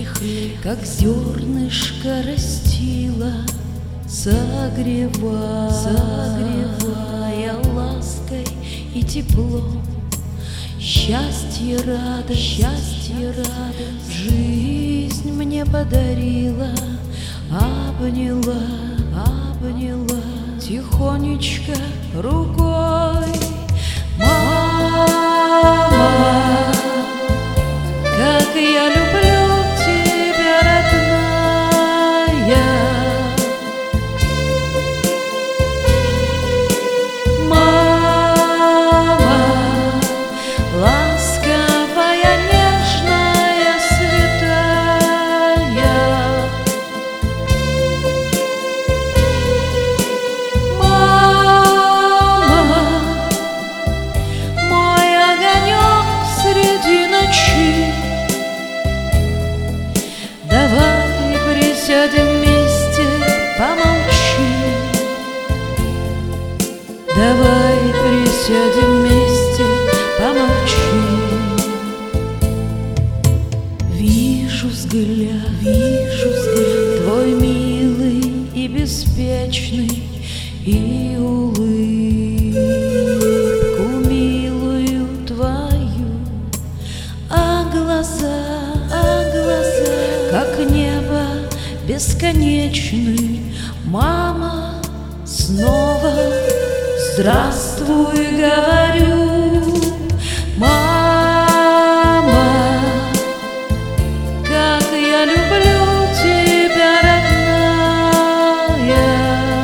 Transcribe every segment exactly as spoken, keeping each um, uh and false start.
хлеб, как зернышко растила, согревая, согревая лаской и теплом. Счастье, радость, счастье, радость жизнь мне подарила, обняла, обняла тихонечко рукой. Мама, как я люблю тебя, родная. Мама, ласковая, нежная, святая. Мама, мой огонек среди ночи. Давай присядем вместе, помолчи. Давай присядем вместе, помолчи. Вижу взгляд, вижу взгляд твой милый и беспечный, и улыбку милую твою, а глаза, а глаза, как небо бесконечный. Мама, снова здравствуй, говорю. Мама, как я люблю тебя, родная.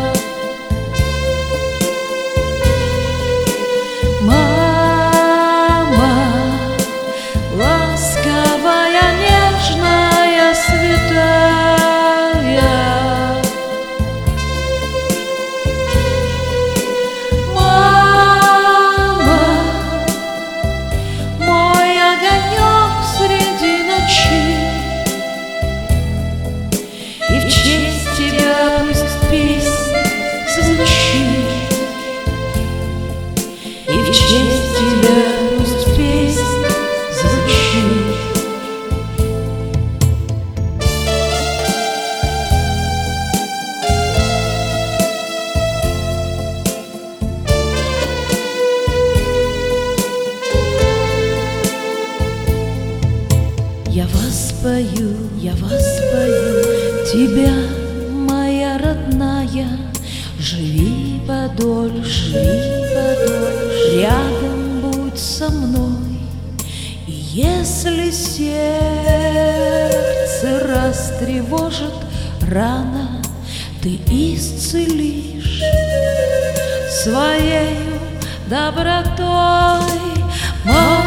Мама, ласковая, нежная, святая. Мама, мой огонек среди ночи. И в честь тебя пусть песня звучит, и в честь тебя пусть песня звучит. Я воспою, я воспою тебя, моя родная. Живи подольше, живи подольше, рядом будь со мной. И если сердце растревожит рана, ты исцелишь своею добротой.